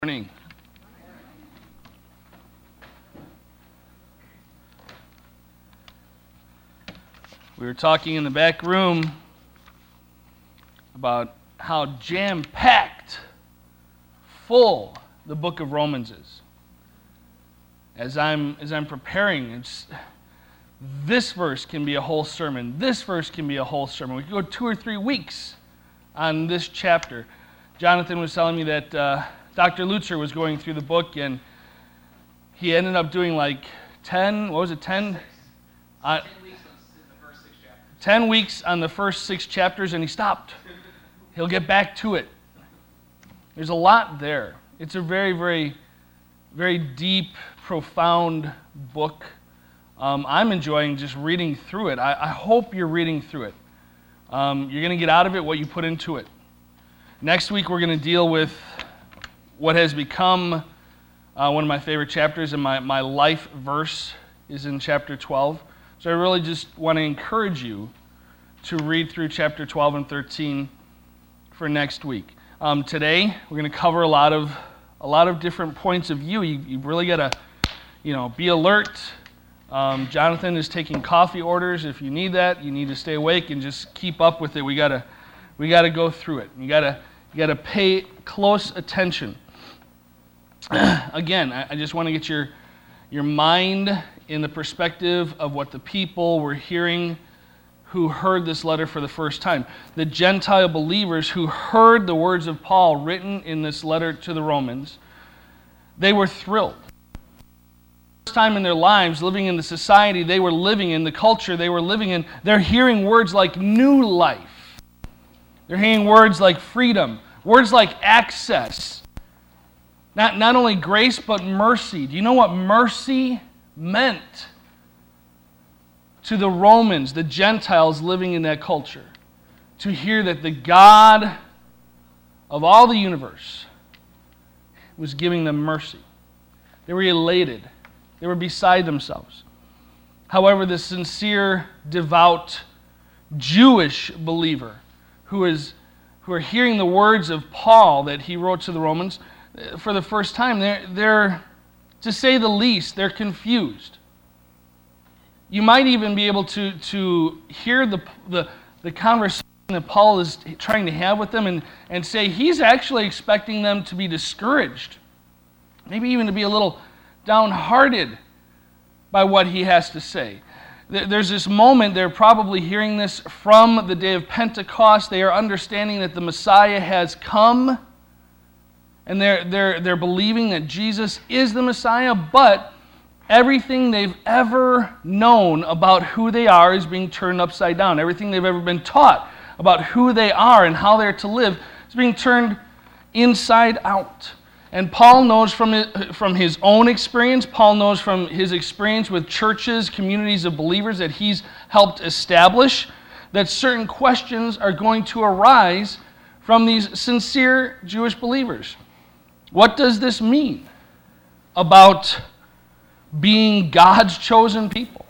Morning. We were talking in the back room about how jam-packed, full the book of Romans is. As I'm preparing, this verse can be a whole sermon. This verse can be a whole sermon. We could go 2 or 3 weeks on this chapter. Jonathan was telling me that Dr. Lutzer was going through the book, and he ended up doing like 10 weeks on the first 6 chapters. 10 weeks on the first 6 chapters, and he stopped. He'll get back to it. There's a lot there. It's a very, very, very deep, profound book. I'm enjoying just reading through it. I hope you're reading through it. You're going to get out of it what you put into it. Next week, we're going to deal with what has become one of my favorite chapters, and my life verse is in chapter 12. So I really just want to encourage you to read through chapter 12 and 13 for next week. Today, we're going to cover a lot of different points of view. You've really got to, be alert. Jonathan is taking coffee orders. If you need that, you need to stay awake and just keep up with it. We got to go through it. You got to pay close attention. Again, I just want to get your mind in the perspective of what the people were hearing who heard this letter for the first time. The Gentile believers who heard the words of Paul written in this letter to the Romans, they were thrilled. First time in their lives, living in the society they were living in, the culture they were living in, they're hearing words like new life. They're hearing words like freedom, words like access. Not only grace, but mercy. Do you know what mercy meant to the Romans, the Gentiles living in that culture? To hear that the God of all the universe was giving them mercy. They were elated. They were beside themselves. However, the sincere, devout, Jewish believer who are hearing the words of Paul that he wrote to the Romans for the first time, they're, to say the least, they're confused. You might even be able to hear the conversation that Paul is trying to have with them and say he's actually expecting them to be discouraged, maybe even to be a little downhearted by what he has to say. There's this moment, they're probably hearing this from the day of Pentecost. They are understanding that the Messiah has come, and they're believing that Jesus is the Messiah, but everything they've ever known about who they are is being turned upside down. Everything they've ever been taught about who they are and how they're to live is being turned inside out. And Paul knows from his own experience, Paul knows from his experience with churches, communities of believers that he's helped establish, that certain questions are going to arise from these sincere Jewish believers. What does this mean about being God's chosen people?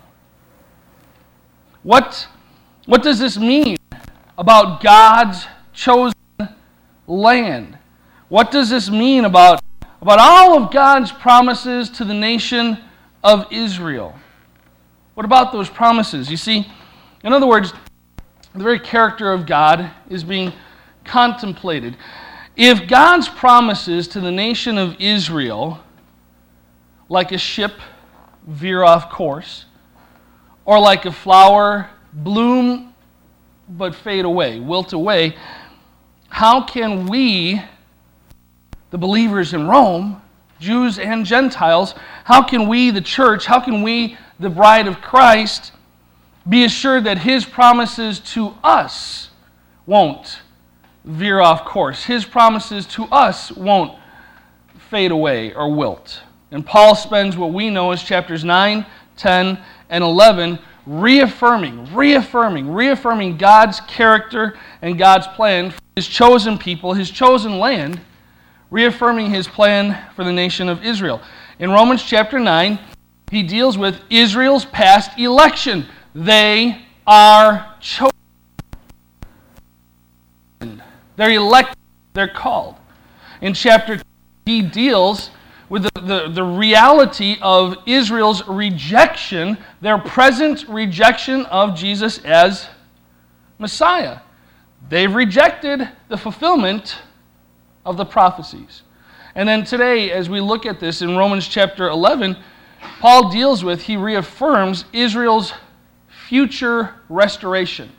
What does this mean about God's chosen land? What does this mean about all of God's promises to the nation of Israel? What about those promises? You see, in other words, the very character of God is being contemplated. If God's promises to the nation of Israel, like a ship, veer off course, or like a flower, bloom but fade away, wilt away, how can we, the believers in Rome, Jews and Gentiles, how can we, the church, how can we, the bride of Christ, be assured that His promises to us won't veer off course? His promises to us won't fade away or wilt. And Paul spends what we know as chapters 9, 10, and 11 reaffirming God's character and God's plan for His chosen people, His chosen land, reaffirming His plan for the nation of Israel. In Romans chapter 9, he deals with Israel's past election. They are chosen. They're elected. They're called. In chapter 2, he deals with the reality of Israel's rejection, their present rejection of Jesus as Messiah. They've rejected the fulfillment of the prophecies. And then today, as we look at this in Romans chapter 11, Paul deals with, he reaffirms Israel's future restoration.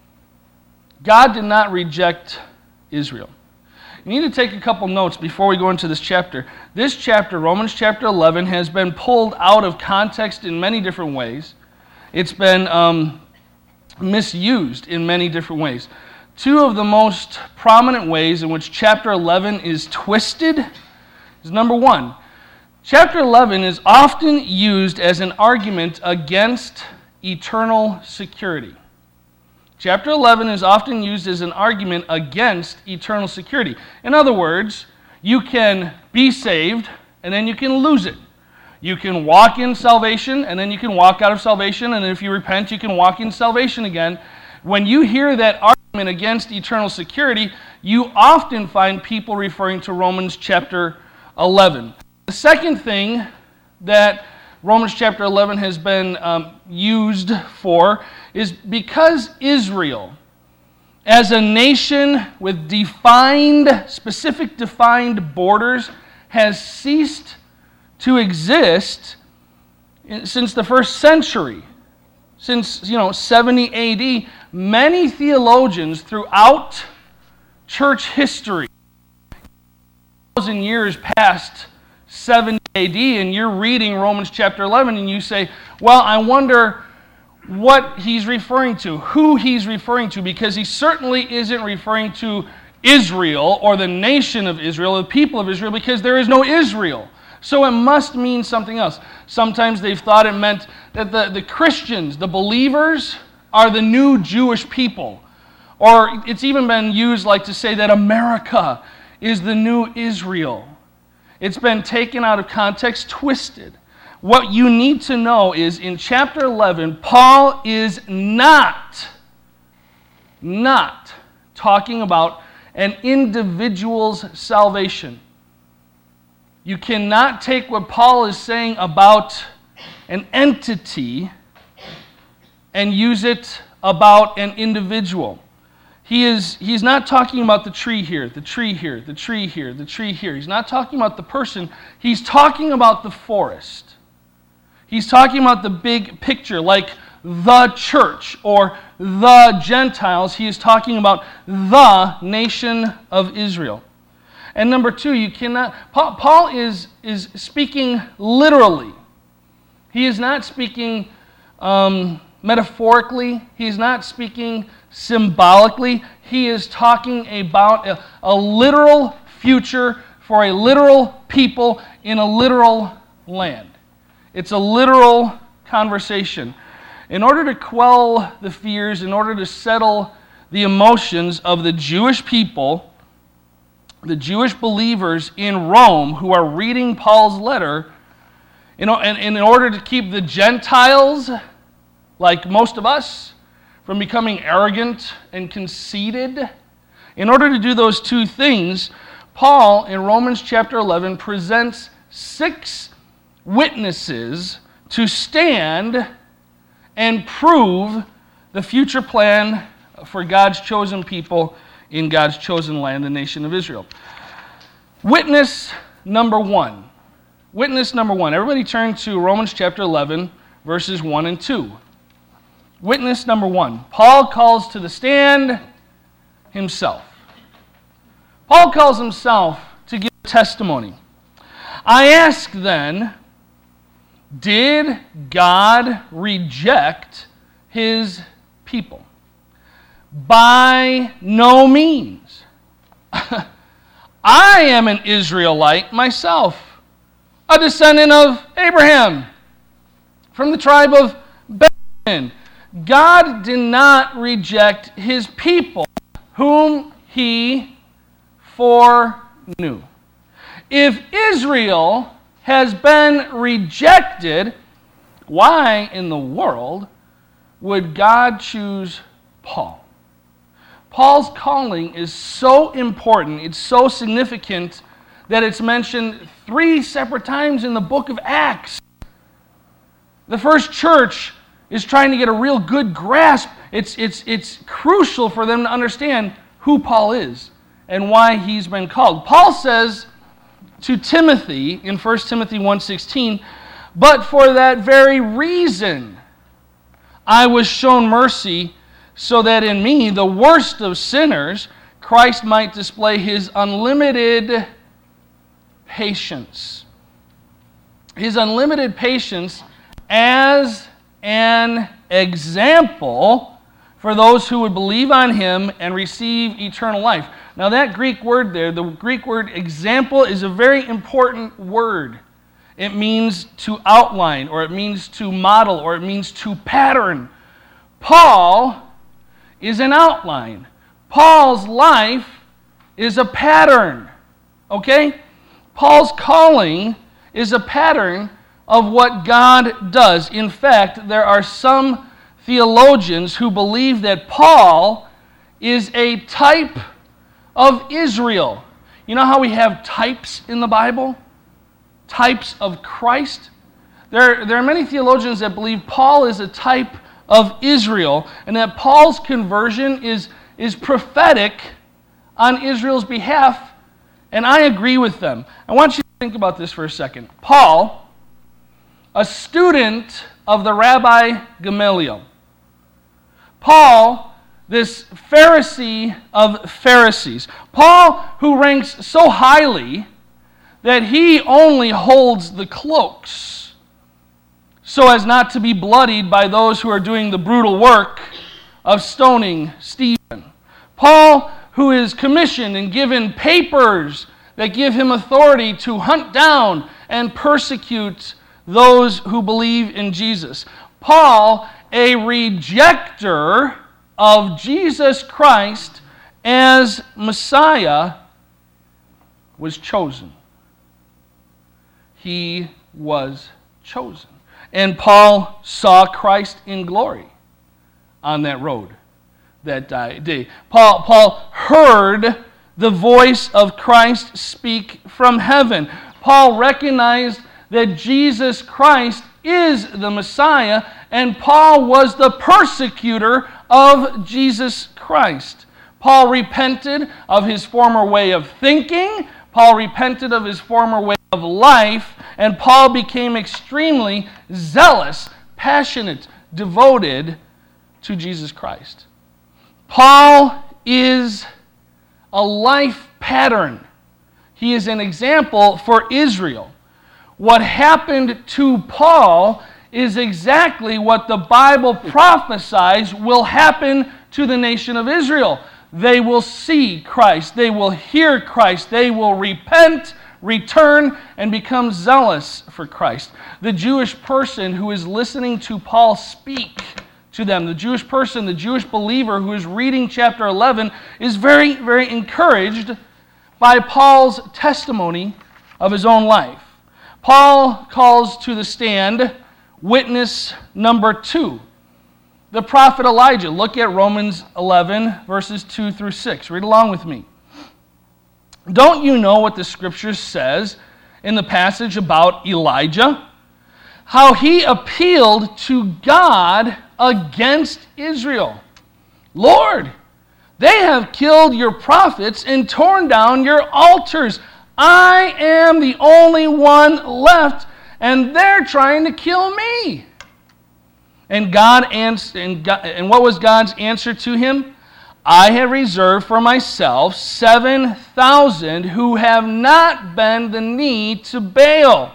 God did not reject Israel. You need to take a couple notes before we go into this chapter. This chapter, Romans chapter 11, has been pulled out of context in many different ways. It's been misused in many different ways. Two of the most prominent ways in which chapter 11 is twisted is number one. Chapter 11 is often used as an argument against eternal security. Chapter 11 is often used as an argument against eternal security. In other words, you can be saved and then you can lose it. You can walk in salvation and then you can walk out of salvation, and if you repent, you can walk in salvation again. When you hear that argument against eternal security, you often find people referring to Romans chapter 11. The second thing that Romans chapter 11 has been used for is because Israel, as a nation with specific defined borders, has ceased to exist since the first century, since 70 AD. Many theologians throughout church history, 1,000 years past 70 AD, and you're reading Romans chapter 11 and you say, well, I wonder what he's referring to, who he's referring to, because he certainly isn't referring to Israel or the nation of Israel, the people of Israel, because there is no Israel. So it must mean something else. Sometimes they've thought it meant that the Christians, the believers, are the new Jewish people. Or it's even been used like to say that America is the new Israel. It's been taken out of context, twisted. What you need to know is in chapter 11, Paul is not talking about an individual's salvation. You cannot take what Paul is saying about an entity and use it about an individual. He's not talking about the tree here, the tree here, the tree here, the tree here. He's not talking about the person. He's talking about the forest. He's talking about the big picture, like the church or the Gentiles. He is talking about the nation of Israel. And number two, you cannot. Paul is speaking literally. He is not speaking metaphorically. He's not speaking symbolically. He is talking about a literal future for a literal people in a literal land. It's a literal conversation. In order to quell the fears, in order to settle the emotions of the Jewish people, the Jewish believers in Rome who are reading Paul's letter, and in order to keep the Gentiles, like most of us, from becoming arrogant and conceited, in order to do those two things, Paul in Romans chapter 11 presents 6 witnesses to stand and prove the future plan for God's chosen people in God's chosen land, the nation of Israel. Witness number one. Witness number one. Everybody turn to Romans chapter 11, verses 1 and 2. Witness number one. Paul calls to the stand himself. Paul calls himself to give testimony. I ask then, did God reject his people? By no means. I am an Israelite myself, a descendant of Abraham, from the tribe of Benjamin. God did not reject his people, whom he foreknew. If Israel has been rejected, why in the world would God choose Paul? Paul's calling is so important, it's so significant, that it's mentioned 3 separate times in the book of Acts. The first church is trying to get a real good grasp. It's crucial for them to understand who Paul is and why he's been called. Paul says to Timothy in 1 Timothy 1:16, "But for that very reason I was shown mercy, so that in me, the worst of sinners, Christ might display his unlimited patience." His unlimited patience as an example for those who would believe on him and receive eternal life. Now that Greek word there, the Greek word example, is a very important word. It means to outline, or it means to model, or it means to pattern. Paul is an outline. Paul's life is a pattern. Okay? Paul's calling is a pattern of what God does. In fact, there are some theologians who believe that Paul is a type of Israel. You know how we have types in the Bible? Types of Christ? There are many theologians that believe Paul is a type of Israel, and that Paul's conversion is prophetic on Israel's behalf, and I agree with them. I want you to think about this for a second. Paul, a student of the Rabbi Gamaliel. Paul, this Pharisee of Pharisees. Paul, who ranks so highly that he only holds the cloaks so as not to be bloodied by those who are doing the brutal work of stoning Stephen. Paul, who is commissioned and given papers that give him authority to hunt down and persecute those who believe in Jesus. Paul, a rejecter of Jesus Christ as Messiah, was chosen. He was chosen. And Paul saw Christ in glory on that road that day. Paul heard the voice of Christ speak from heaven. Paul recognized that Jesus Christ is the Messiah, and Paul was the persecutor of Jesus Christ. Paul repented of his former way of thinking. Paul repented of his former way of life, and Paul became extremely zealous, passionate, devoted to Jesus Christ. Paul is a life pattern. He is an example for Israel. What happened to Paul is exactly what the Bible prophesies will happen to the nation of Israel. They will see Christ. They will hear Christ. They will repent, return, and become zealous for Christ. The Jewish person who is listening to Paul speak to them, the Jewish person, the Jewish believer who is reading chapter 11, is very, very encouraged by Paul's testimony of his own life. Paul calls to the stand witness number 2, the prophet Elijah. Look at Romans 11, verses 2 through 6. Read along with me. Don't you know what the Scripture says in the passage about Elijah? How he appealed to God against Israel. Lord, they have killed your prophets and torn down your altars. I am the only one left, and they're trying to kill me. And what was God's answer to him? I have reserved for myself 7,000 who have not bent the knee to Baal.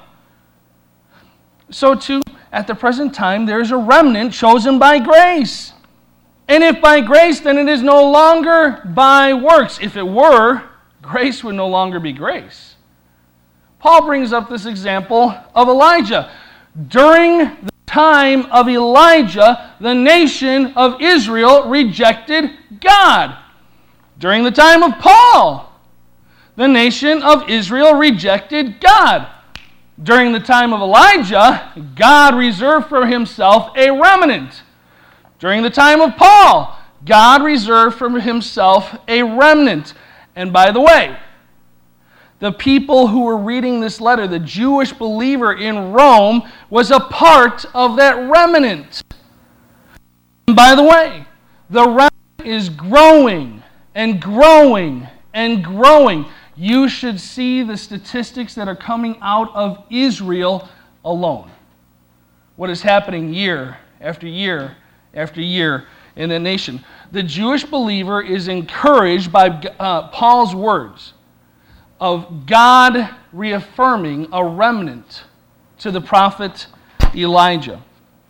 So too, at the present time, there is a remnant chosen by grace. And if by grace, then it is no longer by works. If it were, grace would no longer be grace. Paul brings up this example of Elijah. During the time of Elijah, the nation of Israel rejected God. During the time of Paul, the nation of Israel rejected God. During the time of Elijah, God reserved for himself a remnant. During the time of Paul, God reserved for himself a remnant. And by the way, The people who were reading this letter, the Jewish believer in Rome, was a part of that remnant. And by the way, the remnant is growing and growing and growing. You should see the statistics that are coming out of Israel alone. What is happening year after year after year in the nation. The Jewish believer is encouraged by Paul's words of God reaffirming a remnant to the prophet Elijah.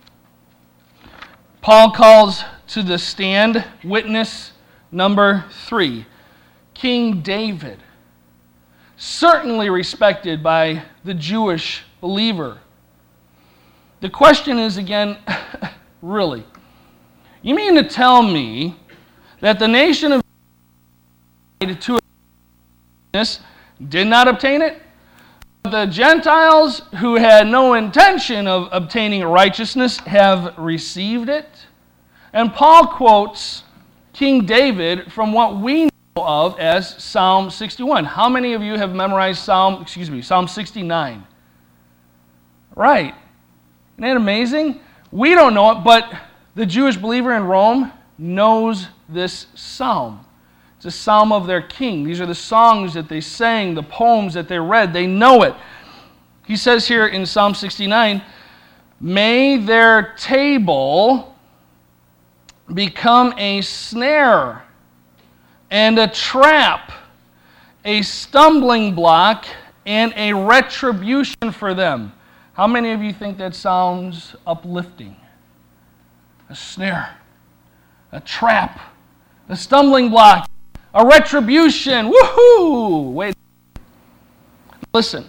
Paul calls to the stand witness number 3, King David, certainly respected by the Jewish believer. The question is again, really, you mean to tell me that the nation of to this did not obtain it? The Gentiles who had no intention of obtaining righteousness have received it. And Paul quotes King David from what we know of as Psalm 61. How many of you have memorized Psalm 69? Right. Isn't that amazing? We don't know it, but the Jewish believer in Rome knows this psalm. It's a psalm of their king. These are the songs that they sang, the poems that they read. They know it. He says here in Psalm 69, may their table become a snare and a trap, a stumbling block, and a retribution for them. How many of you think that sounds uplifting? A snare, a trap, a stumbling block, a retribution. Woohoo! Wait. Listen.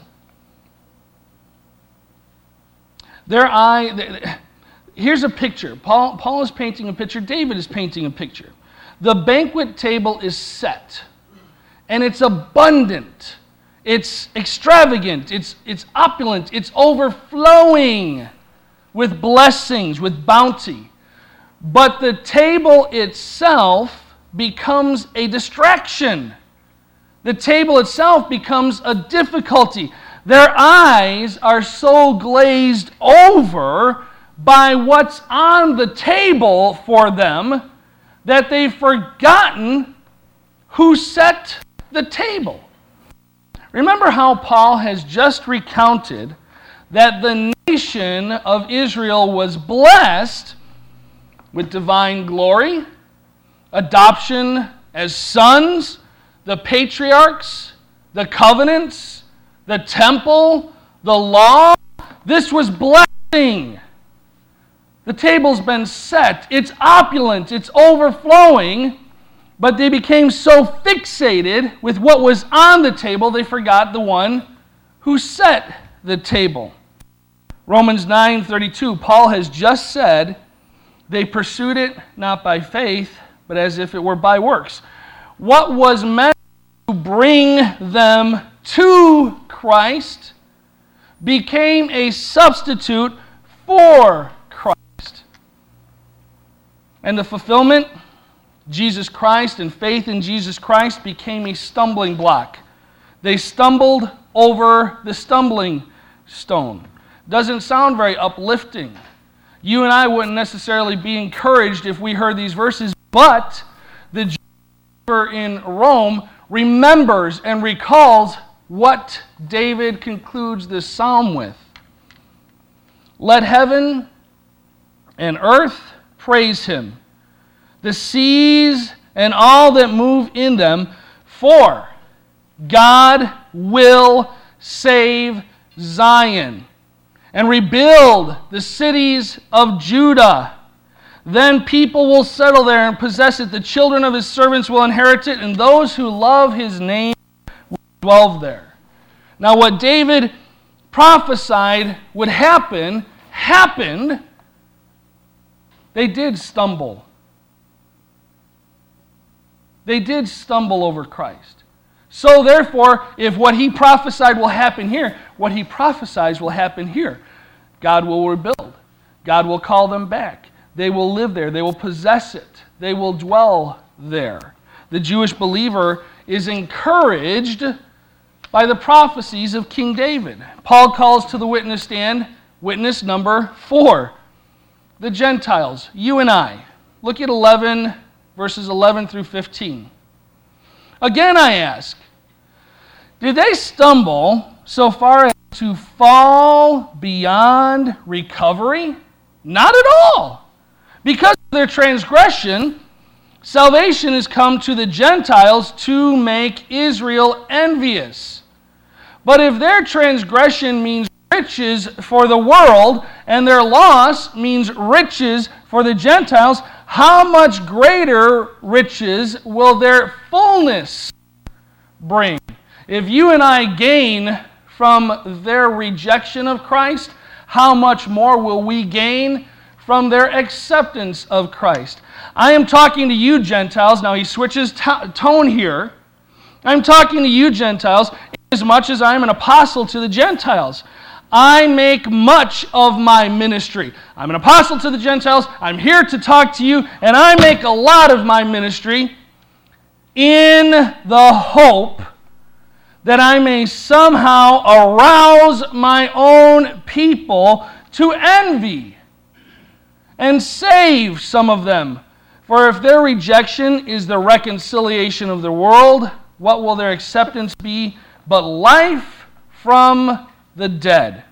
Here's a picture. Paul is painting a picture. David is painting a picture. The banquet table is set, and it's abundant. It's extravagant. It's opulent. It's overflowing with blessings, with bounty. But the table itself becomes a distraction. The table itself becomes a difficulty. Their eyes are so glazed over by what's on the table for them that they've forgotten who set the table. Remember how Paul has just recounted that the nation of Israel was blessed with divine glory, adoption as sons, the patriarchs, the covenants, the temple, the law. This was blessing. The table's been set. It's opulent. It's overflowing. But they became so fixated with what was on the table, they forgot the one who set the table. Romans 9:32, Paul has just said, they pursued it not by faith, but as if it were by works. What was meant to bring them to Christ became a substitute for Christ. And the fulfillment, Jesus Christ and faith in Jesus Christ became a stumbling block. They stumbled over the stumbling stone. Doesn't sound very uplifting. You and I wouldn't necessarily be encouraged if we heard these verses, but the Jewish believer in Rome remembers and recalls what David concludes this psalm with. Let heaven and earth praise him, the seas and all that move in them, for God will save Zion and rebuild the cities of Judah. Then people will settle there and possess it. The children of his servants will inherit it, and those who love his name will dwell there. Now what David prophesied would happen, happened. They did stumble. They did stumble over Christ. So therefore, if what he prophesied will happen here, what he prophesies will happen here. God will rebuild. God will call them back. They will live there. They will possess it. They will dwell there. The Jewish believer is encouraged by the prophecies of King David. Paul calls to the witness stand, witness number 4, the Gentiles, you and I. Look at 11, verses 11 through 15. Again I ask, did they stumble so far as to fall beyond recovery? Not at all. Because of their transgression, salvation has come to the Gentiles to make Israel envious. But if their transgression means riches for the world, and their loss means riches for the Gentiles, how much greater riches will their fullness bring? If you and I gain from their rejection of Christ, how much more will we gain from their acceptance of Christ? I am talking to you, Gentiles. Now he switches tone here. I'm talking to you, Gentiles, as much as I am an apostle to the Gentiles. I make much of my ministry. I'm an apostle to the Gentiles. I'm here to talk to you, and I make a lot of my ministry in the hope that I may somehow arouse my own people to envy and save some of them. For if their rejection is the reconciliation of the world, what will their acceptance be but life from the dead?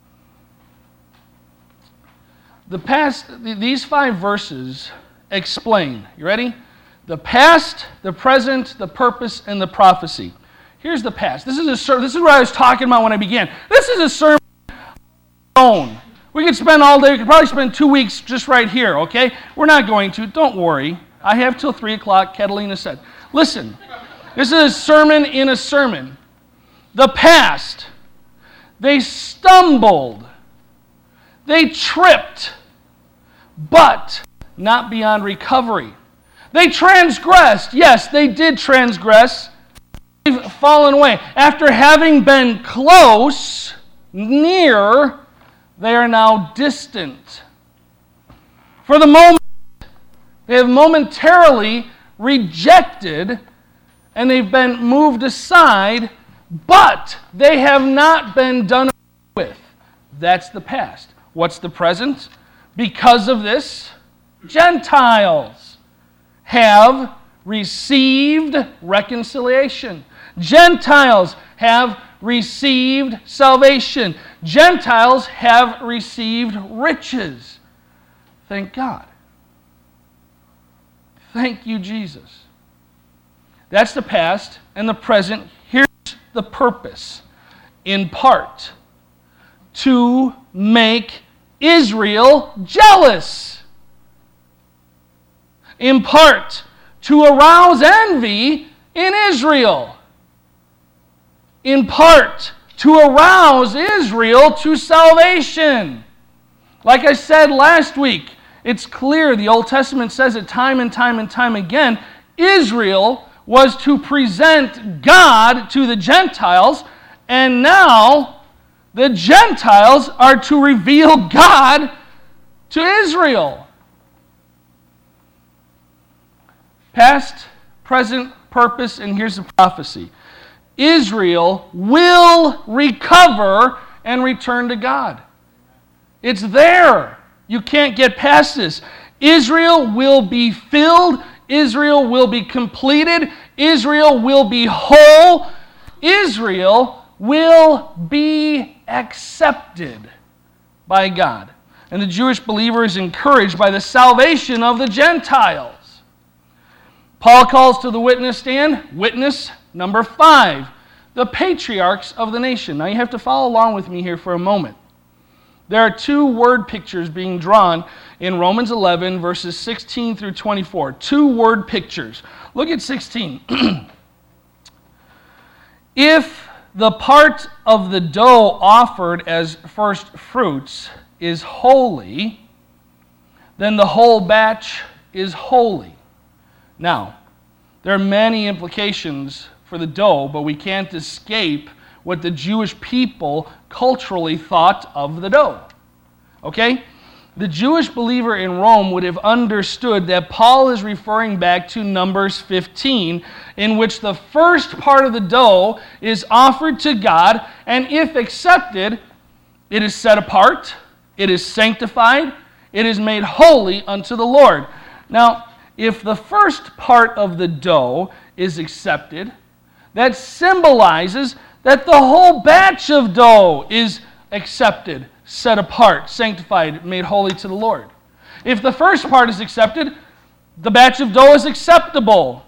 These 5 verses explain, you ready? The past, the present, the purpose, and the prophecy. Here's the past. This is what I was talking about when I began. This is a sermon alone. We could spend all day, we could probably spend 2 weeks just right here, okay? We're not going to. Don't worry. I have till 3 o'clock, Catalina said. Listen, this is a sermon in a sermon. The past, they stumbled, they tripped, but not beyond recovery. They transgressed. Yes, they did transgress. They've fallen away. After having been close, near, they are now distant. For the moment, they have momentarily rejected and they've been moved aside, but they have not been done away with. That's the past. What's the present? Because of this, Gentiles have received reconciliation. Gentiles have received salvation. Gentiles have received riches. Thank God. Thank you, Jesus. That's the past and the present. Here's the purpose. In part, to make Israel jealous. In part, to arouse envy in Israel. In part, to arouse Israel to salvation. Like I said last week, it's clear the Old Testament says it time and time and time again. Israel was to present God to the Gentiles, and now the Gentiles are to reveal God to Israel. Past, present, purpose, and here's the prophecy. Israel will recover and return to God. It's there. You can't get past this. Israel will be filled. Israel will be completed. Israel will be whole. Israel will be accepted by God. And the Jewish believer is encouraged by the salvation of the Gentiles. Paul calls to the witness stand, witness number 5, the patriarchs of the nation. Now you have to follow along with me here for a moment. There are 2 word pictures being drawn in Romans 11, verses 16 through 24. 2 word pictures. Look at 16. If the part of the dough offered as first fruits is holy, then the whole batch is holy. Now, there are many implications for the dough, but we can't escape what the Jewish people culturally thought of the dough. Okay? the Jewish believer in Rome would have understood that Paul is referring back to Numbers 15, in which the first part of the dough is offered to God, and if accepted, it is set apart, it is sanctified, it is made holy unto the Lord. Now, if the first part of the dough is accepted, that symbolizes that the whole batch of dough is accepted, set apart, sanctified, made holy to the Lord. If the first part is accepted, the batch of dough is acceptable.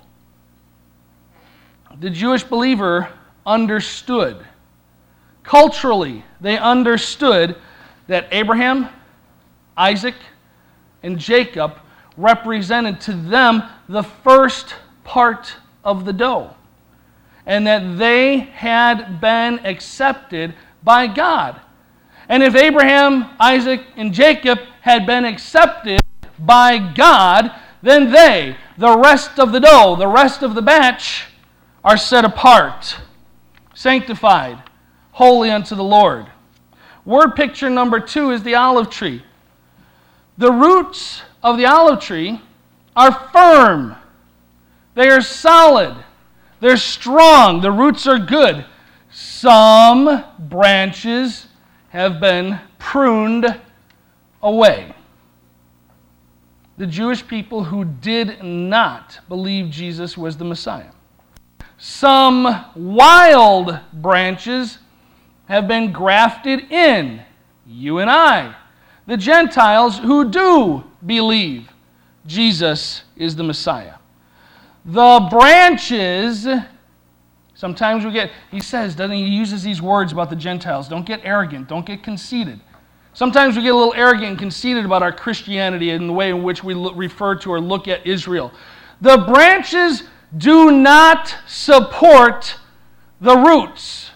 The Jewish believer understood. Culturally, they understood that Abraham, Isaac, and Jacob represented to them the first part of the dough, and that they had been accepted by God. And if Abraham, Isaac, and Jacob had been accepted by God, then they, the rest of the dough, the rest of the batch, are set apart, sanctified, holy unto the Lord. Word picture number 2 is the olive tree. The roots of the olive tree are firm. They are solid. They're strong. The roots are good. Some branches have been pruned away. The Jewish people who did not believe Jesus was the Messiah. Some wild branches have been grafted in. You and I, the Gentiles who do believe Jesus is the Messiah. The branches, sometimes he says, doesn't he, uses these words about the Gentiles, don't get arrogant, don't get conceited. Sometimes we get a little arrogant and conceited about our Christianity and the way in which we refer to or look at Israel. The branches do not support the roots.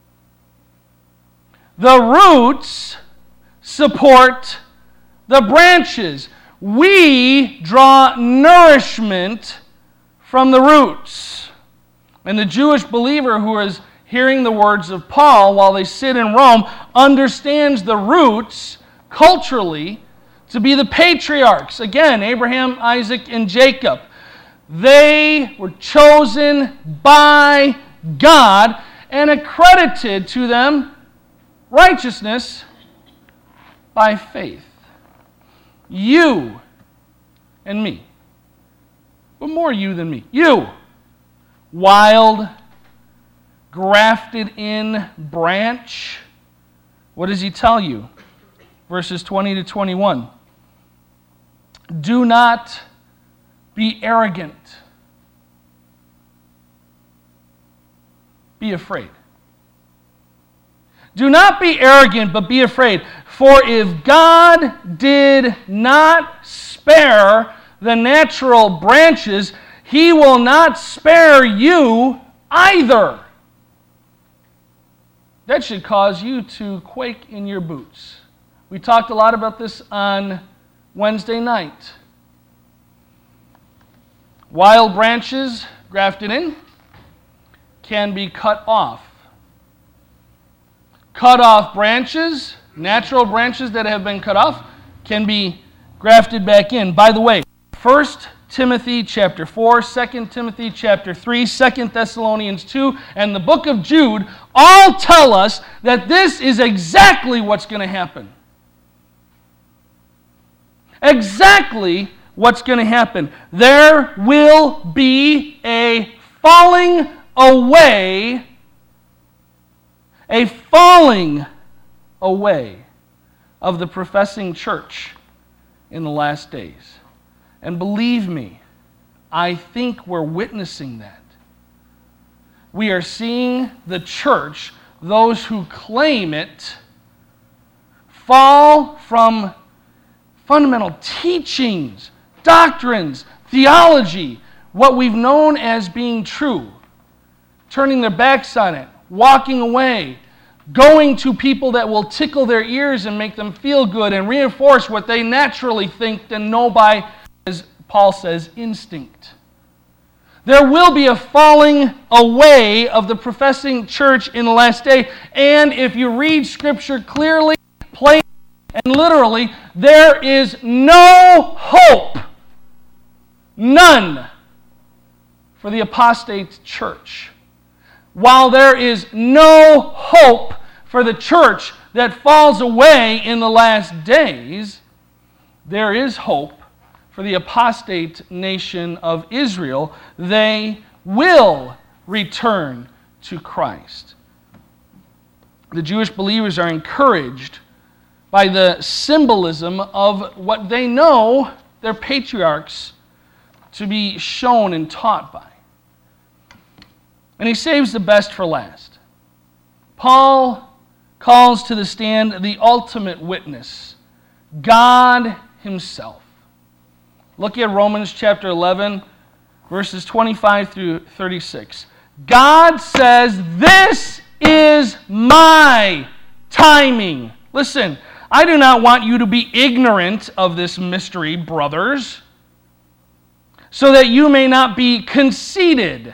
The roots support the branches. We draw nourishment from the roots. And the Jewish believer who is hearing the words of Paul while they sit in Rome understands the roots culturally to be the patriarchs. Again, Abraham, Isaac, and Jacob. They were chosen by God and accredited to them righteousness by faith. You and me. But more you than me. You, wild, grafted in branch. What does he tell you? Verses 20 to 21. Do not be arrogant. Be afraid. Do not be arrogant, but be afraid. For if God did not spare the natural branches, He will not spare you either. That should cause you to quake in your boots. We talked a lot about this on Wednesday night. Wild branches grafted in can be cut off. Cut off branches, natural branches that have been cut off, can be grafted back in. By the way, 1 Timothy chapter 4, 2 Timothy chapter 3, 2 Thessalonians 2, and the book of Jude all tell us that this is exactly what's going to happen. Exactly what's going to happen. There will be a falling away of the professing church in the last days. And believe me, I think we're witnessing that. We are seeing the church, those who claim it, fall from fundamental teachings, doctrines, theology, what we've known as being true, turning their backs on it, walking away, going to people that will tickle their ears and make them feel good and reinforce what they naturally think and know by, as Paul says, instinct. There will be a falling away of the professing church in the last day, and if you read Scripture clearly, plainly, and literally, there is no hope, none, for the apostate church. While there is no hope for the church that falls away in the last days, there is hope for the apostate nation of Israel. They will return to Christ. The Jewish believers are encouraged by the symbolism of what they know their patriarchs to be shown and taught by. And he saves the best for last. Paul calls to the stand the ultimate witness, God himself. Look at Romans chapter 11, verses 25 through 36. God says, "This is my timing." Listen, I do not want you to be ignorant of this mystery, brothers, so that you may not be conceited.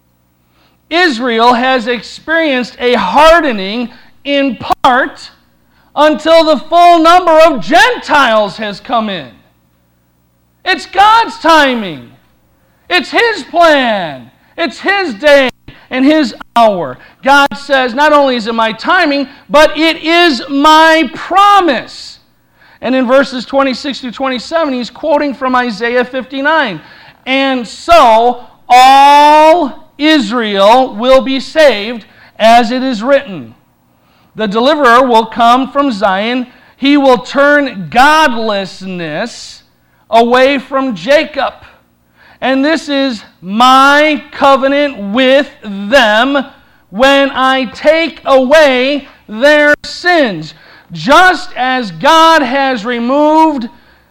Israel has experienced a hardening in part until the full number of Gentiles has come in. It's God's timing. It's His plan. It's His day and His hour. God says, not only is it my timing, but it is my promise. And in verses 26 through 27, he's quoting from Isaiah 59. And so all Israel will be saved, as it is written. The deliverer will come from Zion. He will turn godlessness away from Jacob. And this is my covenant with them when I take away their sins. Just as God has removed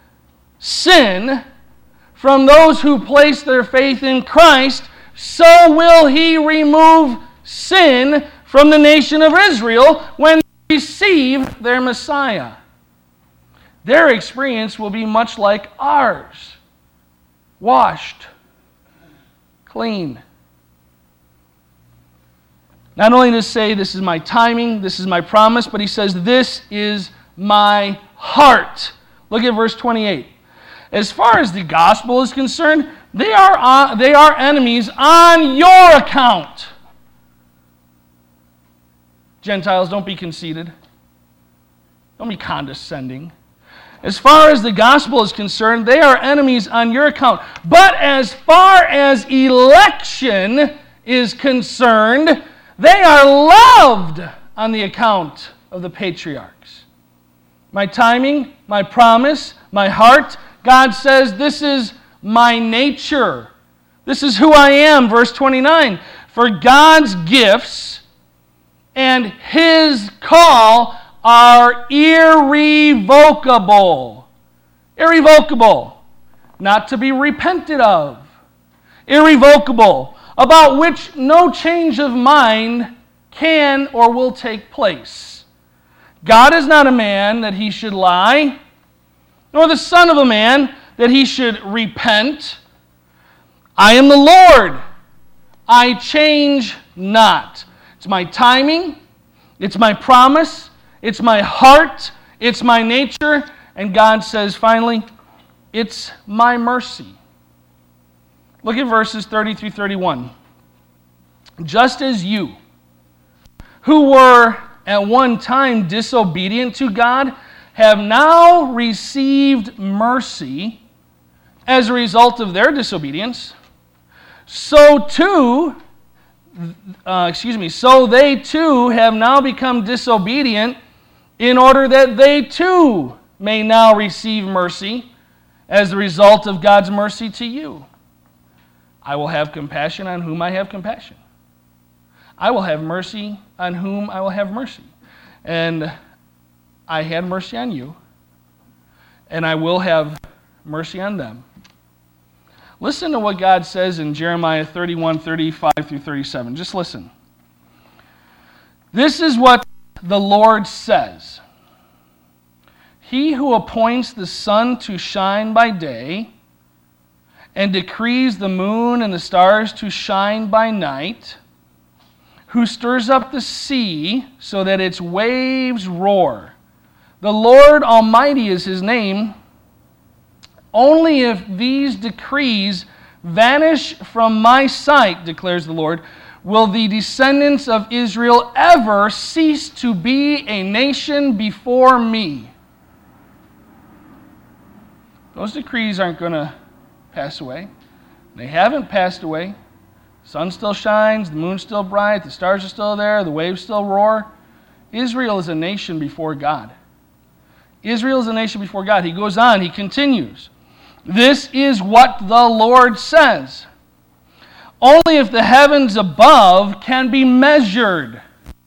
sin from those who place their faith in Christ, so will He remove sin from the nation of Israel when they receive their Messiah. Their experience will be much like ours. Washed, clean. Not only does he say, this is my timing, this is my promise, but he says, this is my heart. Look at verse 28. As far as the gospel is concerned, they are enemies on your account. Gentiles, don't be conceited. Don't be condescending. As far as the gospel is concerned, they are enemies on your account. But as far as election is concerned, they are loved on the account of the patriarchs. My timing, my promise, my heart, God says, this is my nature. This is who I am. Verse 29, for God's gifts and His call are irrevocable. Irrevocable. Not to be repented of. Irrevocable. About which no change of mind can or will take place. God is not a man that He should lie, nor the son of a man that He should repent. I am the Lord. I change not. It's my timing. It's my promise. It's my heart. It's my nature. And God says finally, it's my mercy. Look at verses 30 through 31. Just as you, who were at one time disobedient to God, have now received mercy as a result of their disobedience, so they too have now become disobedient in order that they too may now receive mercy as a result of God's mercy to you. I will have compassion on whom I have compassion. I will have mercy on whom I will have mercy. And I had mercy on you, and I will have mercy on them. Listen to what God says in Jeremiah 31, 35 through 37. Just listen. This is what the Lord says. He who appoints the sun to shine by day and decrees the moon and the stars to shine by night, who stirs up the sea so that its waves roar. The Lord Almighty is his name. Only if these decrees vanish from my sight, declares the Lord, will the descendants of Israel ever cease to be a nation before me. Those decrees aren't going to pass away. They haven't passed away. The sun still shines, the moon's still bright, the stars are still there, the waves still roar. Israel is a nation before God. Israel is a nation before God. He goes on, he continues. This is what the Lord says. Only if the heavens above can be measured,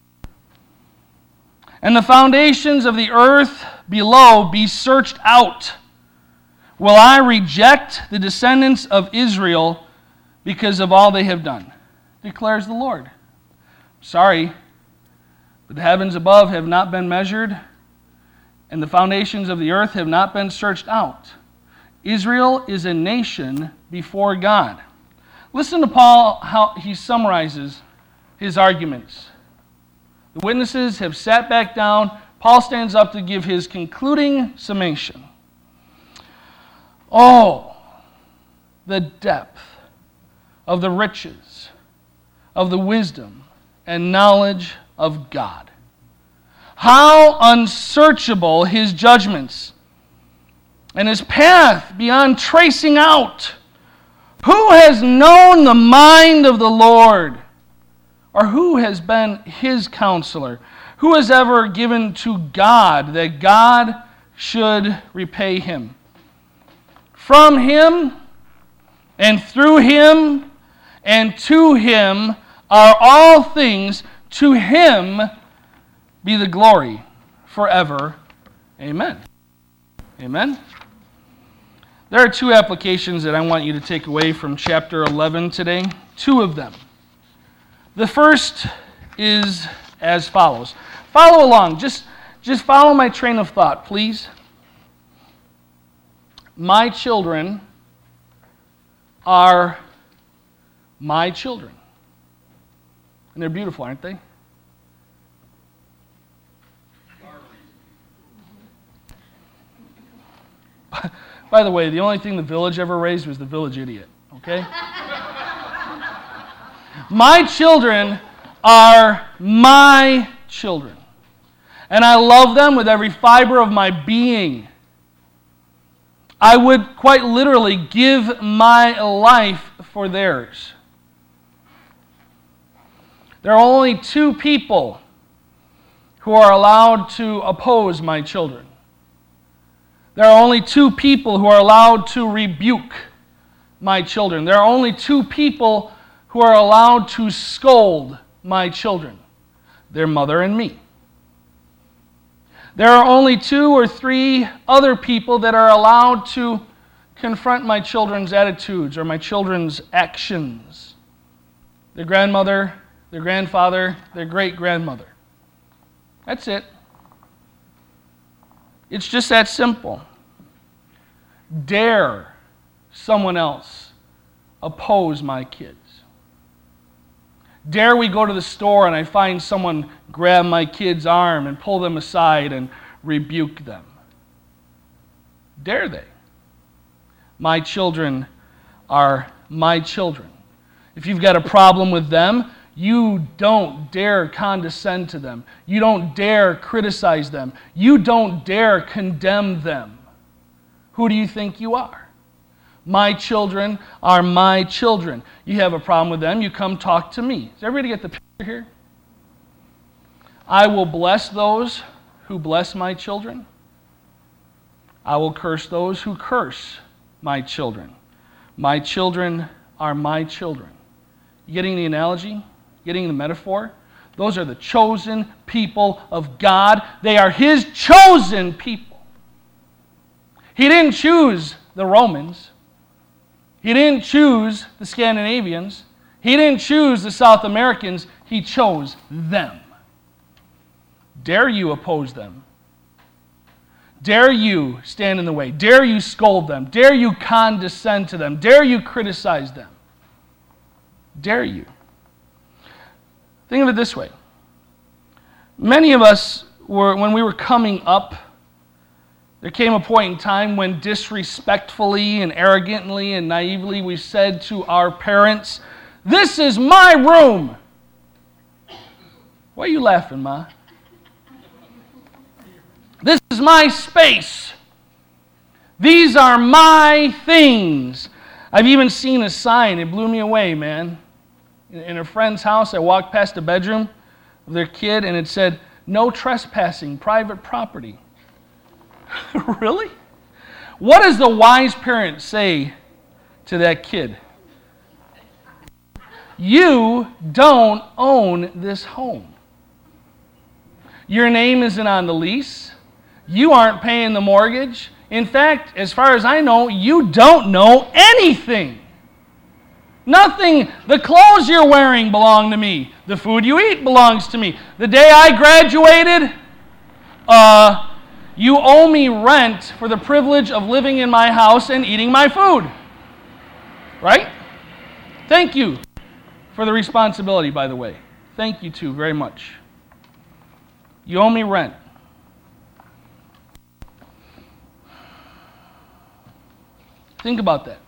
and the foundations of the earth below be searched out, will I reject the descendants of Israel because of all they have done, declares the Lord. Sorry, but the heavens above have not been measured, and the foundations of the earth have not been searched out. Israel is a nation before God. Listen to Paul, how he summarizes his arguments. The witnesses have sat back down. Paul stands up to give his concluding summation. Oh, the depth of the riches of the wisdom and knowledge of God. How unsearchable his judgments, and his path beyond tracing out. Who has known the mind of the Lord? Or who has been his counselor? Who has ever given to God that God should repay him? From him and through him and to him are all things. To him be the glory forever. Amen. Amen. There are two applications that I want you to take away from chapter 11 today. Two of them. The first is as follows. Follow along. Just follow my train of thought, please. My children are my children. And they're beautiful, aren't they? By the way, the only thing the village ever raised was the village idiot, okay? My children are my children. And I love them with every fiber of my being. I would quite literally give my life for theirs. There are only two people who are allowed to oppose my children. There are only two people who are allowed to rebuke my children. There are only two people who are allowed to scold my children. Their mother and me. There are only 2 or 3 other people that are allowed to confront my children's attitudes or my children's actions. Their grandmother, their grandfather, their great-grandmother. That's it. It's just that simple. Dare someone else oppose my kids. Dare we go to the store and I find someone grab my kid's arm and pull them aside and rebuke them. Dare they? My children are my children. If you've got a problem with them, you don't dare condescend to them. You don't dare criticize them. You don't dare condemn them. Who do you think you are? My children are my children. You have a problem with them, you come talk to me. Does everybody get the picture here? I will bless those who bless my children. I will curse those who curse my children. My children are my children. You getting the analogy? Getting the metaphor? Those are the chosen people of God. They are His chosen people. He didn't choose the Romans. He didn't choose the Scandinavians. He didn't choose the South Americans. He chose them. Dare you oppose them? Dare you stand in the way? Dare you scold them? Dare you condescend to them? Dare you criticize them? Dare you? Think of it this way. Many of us, when we were coming up There came a point in time when disrespectfully and arrogantly and naively we said to our parents, "This is my room." Why are you laughing, Ma? This is my space. These are my things. I've even seen a sign. It blew me away, man. In a friend's house, I walked past a bedroom of their kid, and it said, "No trespassing, private property." Really? What does the wise parent say to that kid? You don't own this home. Your name isn't on the lease. You aren't paying the mortgage. In fact, as far as I know, you don't know anything. Nothing. The clothes you're wearing belong to me. The food you eat belongs to me. The day I graduated, you owe me rent for the privilege of living in my house and eating my food. Right? Thank you for the responsibility, by the way. Thank you too very much. You owe me rent. Think about that.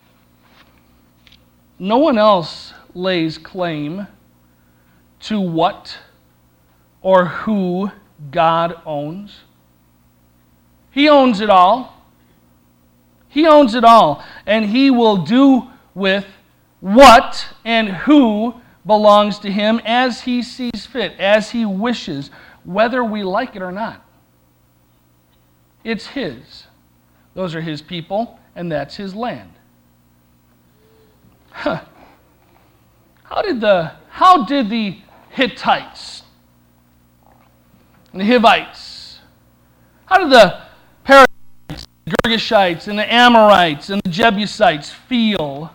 No one else lays claim to what or who God owns. He owns it all. He owns it all. And He will do with what and who belongs to Him as He sees fit, as He wishes, whether we like it or not. It's His. Those are His people, and that's His land. How did the Hittites and the Hivites, how did the Perizzites, the Girgashites, and the Amorites, and the Jebusites feel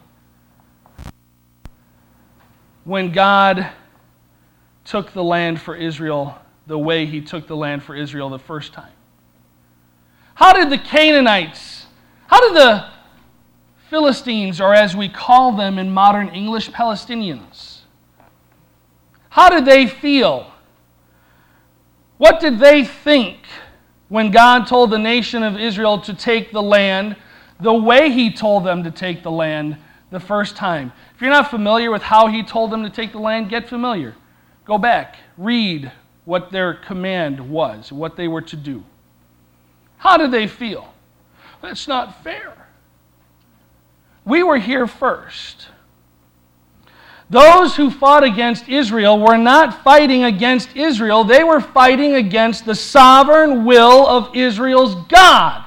when God took the land for Israel the way He took the land for Israel the first time? How did the Canaanites, how did the Philistines, or as we call them in modern English, Palestinians, how did they feel? What did they think when God told the nation of Israel to take the land the way He told them to take the land the first time? If you're not familiar with how He told them to take the land, get familiar. Go back, read what their command was, what they were to do. How did they feel? That's not fair. We were here first. Those who fought against Israel were not fighting against Israel. They were fighting against the sovereign will of Israel's God.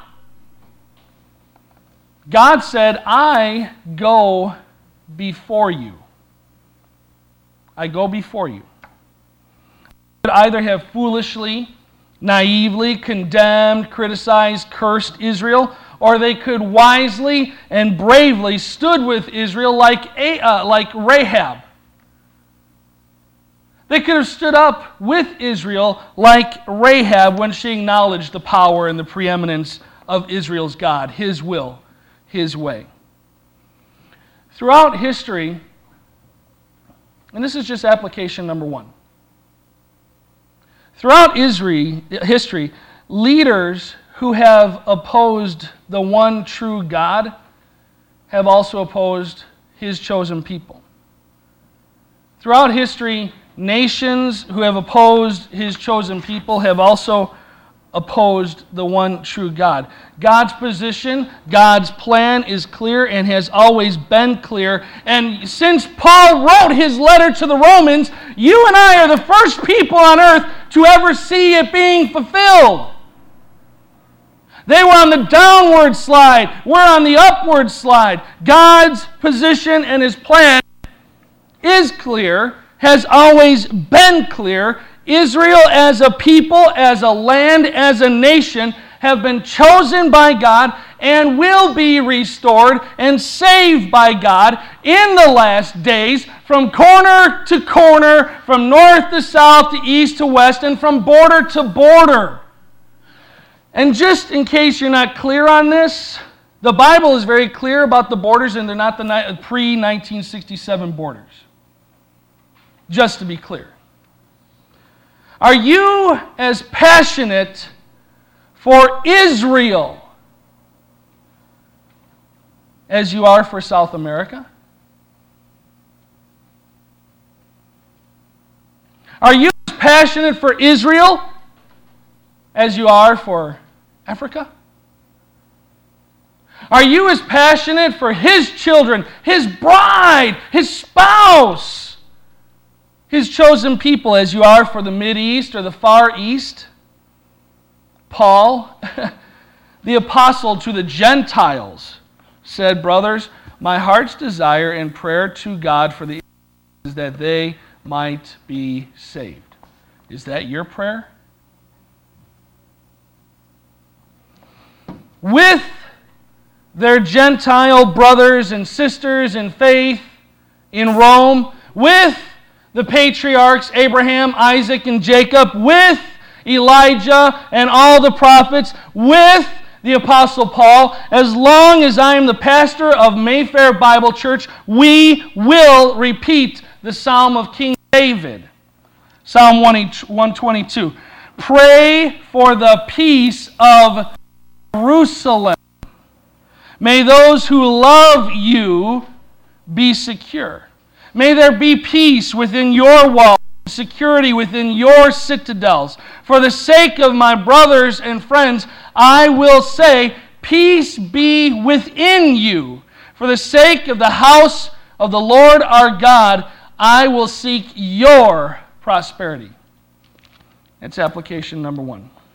God said, "I go before you. I go before you." Could either have foolishly, naively condemned, criticized, cursed Israel, or they could wisely and bravely stood with Israel like Rahab. They could have stood up with Israel like Rahab when she acknowledged the power and the preeminence of Israel's God, His will, His way. Throughout history, and this is just application number one. Throughout history, leaders who have opposed the one true God have also opposed His chosen people. Throughout history, nations who have opposed His chosen people have also opposed the one true God. God's position, God's plan is clear and has always been clear. And since Paul wrote his letter to the Romans, you and I are the first people on earth to ever see it being fulfilled. They were on the downward slide. We're on the upward slide. God's position and His plan is clear, has always been clear. Israel as a people, as a land, as a nation have been chosen by God and will be restored and saved by God in the last days, from corner to corner, from north to south, to east to west, and from border to border. And just in case you're not clear on this, the Bible is very clear about the borders, and they're not the pre-1967 borders. Just to be clear. Are you as passionate for Israel as you are for South America? Are you as passionate for Israel as you are for Africa? Are you as passionate for His children, His bride, His spouse, His chosen people as you are for the Mideast or the Far East? Paul, the apostle to the Gentiles, said, brothers, my heart's desire and prayer to God for the Israelites is that they might be saved. Is that your prayer? With their Gentile brothers and sisters in faith in Rome, with the patriarchs Abraham, Isaac, and Jacob, with Elijah and all the prophets, with the Apostle Paul, as long as I am the pastor of Mayfair Bible Church, we will repeat the Psalm of King David. Psalm 122. Pray for the peace of Jerusalem. May those who love you be secure. May there be peace within your walls, security within your citadels. For the sake of my brothers and friends, I will say, peace be within you. For the sake of the house of the Lord our God, I will seek your prosperity. That's application number 1.